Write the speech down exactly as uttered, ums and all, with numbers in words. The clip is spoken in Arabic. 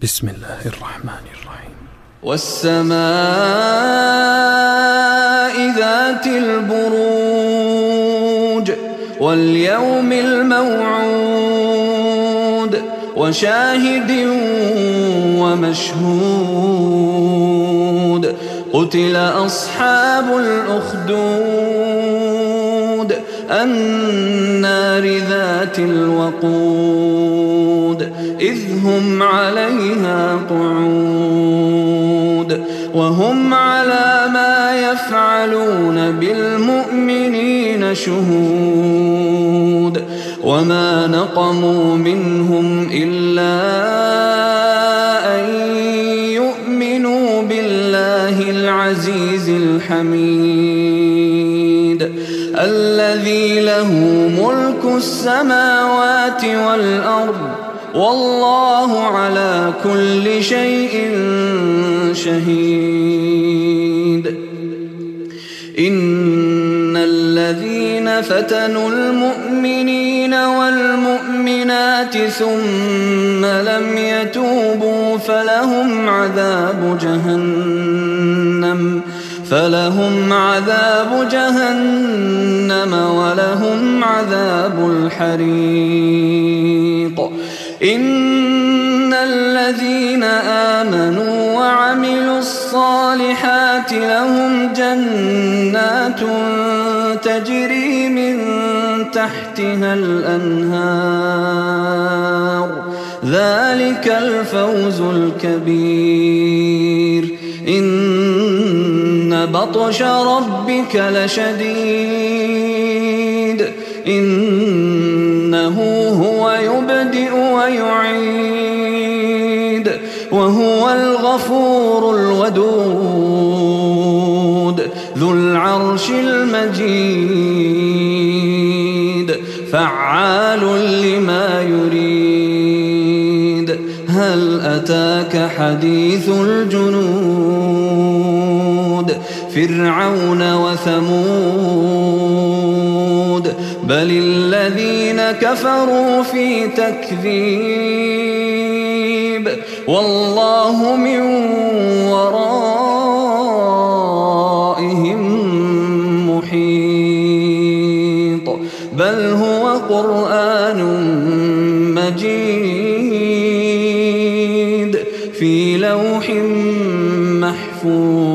بسم الله الرحمن الرحيم. والسماء ذات البروج واليوم الموعود وشاهد ومشهود قتل أصحاب الأخدود النار ذات الوقود إذ هم عليها قعود وهم على ما يفعلون بالمؤمنين شهود وما نقموا منهم إلا أن يؤمنوا بالله العزيز الحميد الذي له ملك السماوات والأرض والله على كل شيء شهيد. إن الذين فتنوا المؤمنين والمؤمنات ثم لم يتوبوا فلهم عذاب جهنم فلهم عذاب جهنم ولهم عذاب الحريق. إن الذين آمنوا وعملوا الصالحات لهم جنات تجري من تحتها الأنهار ذلك الفوز الكبير. إن بطش ربك لشديد إنه هو يبدئ ويعيد وهو الغفور الودود ذو العرش المجيد فعال لما يريد. هل أتاك حديث الجنود فرعون وثمود بل الذين كفروا في تكذيب والله من ورائهم محيط بل هو قرآن مجيد في لوح محفوظ.